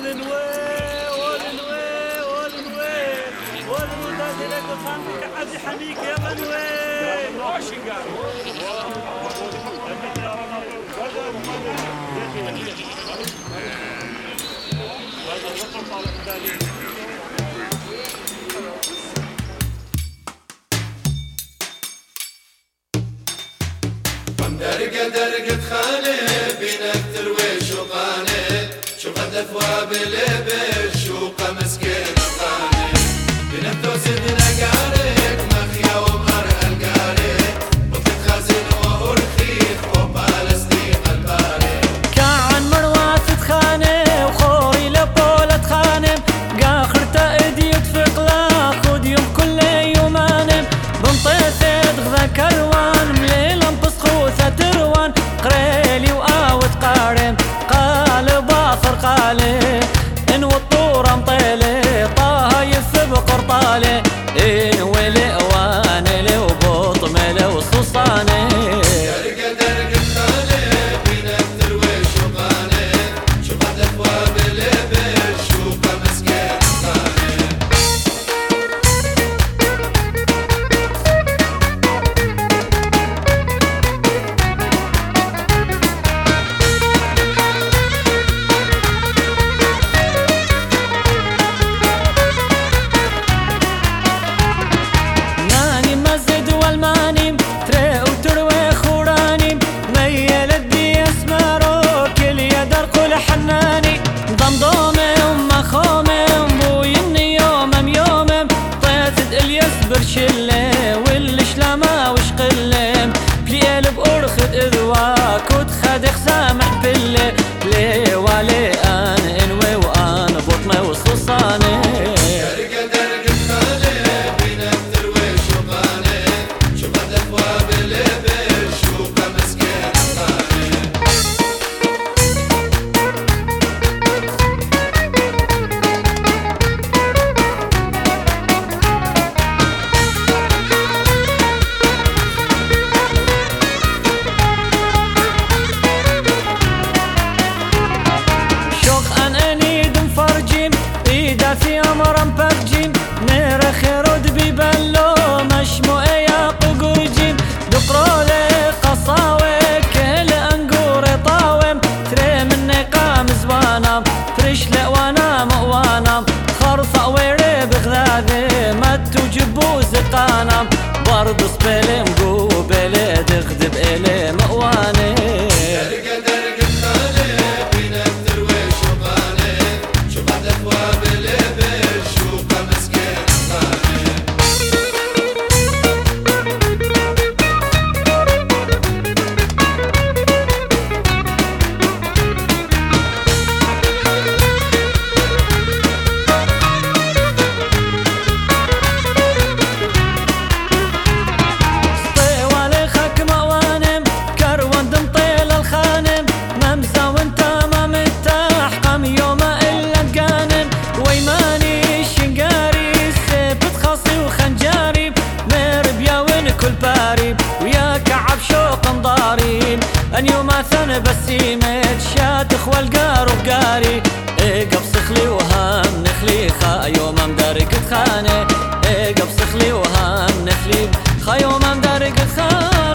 حميك يا بنوي درقة خانه بينك ترويش وقانه شوف الدفوة بالبش وقمسكين خانه بينك توسدنا قارك مخيا ومرء القارك وتتخزن وأرخيخ وبالستيق البارك كان مروات تخانه وخوري لبولة تخانم قاخر تأدي يدفق لا خود يوم كل يومانم بنطيث غذاك الوان مليلا بسخوثة تروان قريلي وآوت قارم قال باصر قالي إن والطورة مطيلي طه يثب قرطالي إن ولي وانلي وبطملي وصوصاني برشلة والشلامة وشقلم بليل بأرخد إذواك وتخدخ سامح بالله ليه ولي أنا إنوي وأنا بطمة وصوصاني درقة خانه بينك ترويش وقانه شوف الدفوة بالبش وقمسكين خانه في أمر مبرجين نير خيرود بيبلو مشمو يا قجوجين دقرولي قصاوي كل أنقور طاوم تري مني قام زوانام فريش لأوانا مأوانام خرصة ويري بغذاذي ما توجبو زقانام برضو سبيلي مقوبلي دغدب إلي مأواني أن يوم ثن بسيمت شاتخ والقار وقاري قبص خلي وهام نخلي خا يوم مدارك تخانه قبص خلي وهام نخلي خا يوم مدارك تخانه